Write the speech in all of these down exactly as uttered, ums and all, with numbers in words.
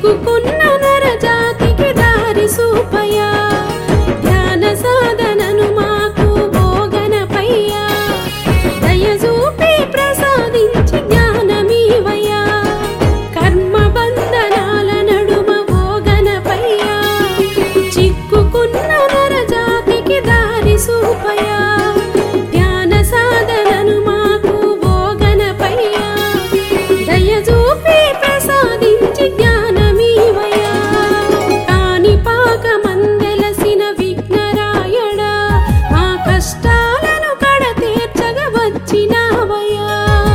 చిక్కుకున్న నరజాతికి దారి సూపయా ధ్యాన సాధనను మాకు భోగనపయ్యా దయచూపి ప్రసాదించి జ్ఞానమీవయ్యా కర్మ బంధనాల నడుమ భోగనపయ్యా చిక్కుకున్న నరజాతికి దారి సూపయా ధ్యాన సాధనను మాకు భోగనపయ్యా దయచూపి ప్రసాదించి జ్ఞానమీవయ్యా కాణిపాక మందెలసిన విఘ్నరాయడా మా కష్టాలను కడ తీర్చగా వచ్చినావయ్యా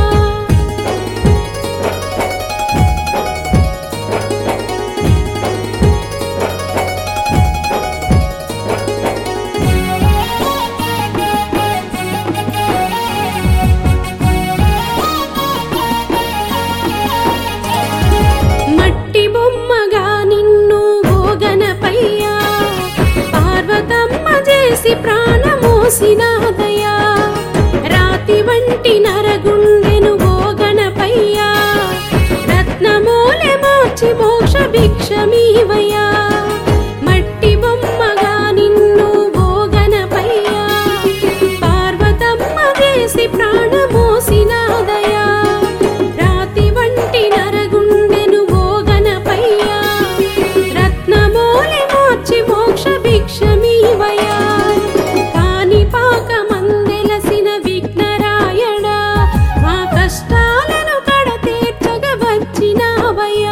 మట్టి బొమ్మగా నిన్ను భోగనపయ్యా పార్వతమ్మ చేసి ప్రాణమోసినాదయ్యా రాతి వంటి నరగుండెను భోగనపయ్యా రత్నమూలె మార్చి మోక్ష భిక్షమీవయ్యా మట్టి బొమ్మగా నిన్ను భోగనపయ్యా పార్వతమ్మ చేసి ప్రాణమోసినాదయ్యా రాతి వంటి నరగుండెను భోగనపయ్యా రత్నమూలె మార్చి మోక్ష భిక్షమీవయ్యా కాణిపాక మందెలసిన విఘ్నరాయడా మా కష్టాలను కడ తీర్చగా వచ్చినావయ్యా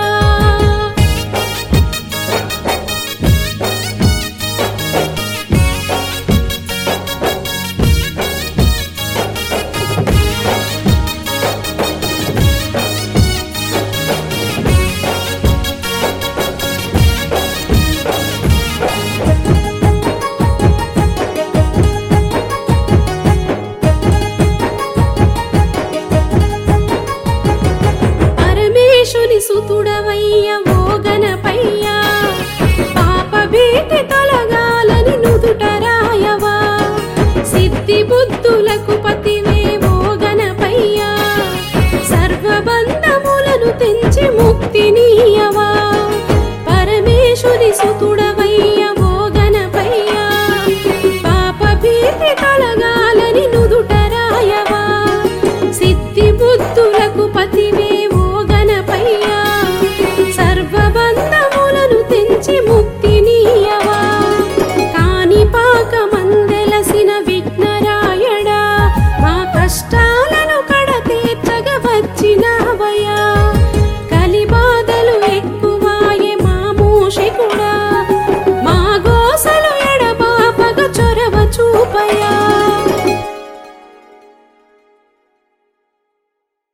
పరమేశుని సుతుడవయ్య భోగనపయ్యా పాప భీతి తొలగాలని నుదుట రాయవా సిద్ధి బుద్ధులకు పతివే భోగనపయ్యా సర్వబంధములను తెంచి ముక్తినీయవా పరమేశుని సుతుడవయ్య భోగనపయ్యా పాప భీతి తొలగాలని నుదుట రాయవా సిద్ధి బుద్ధులకు పతివే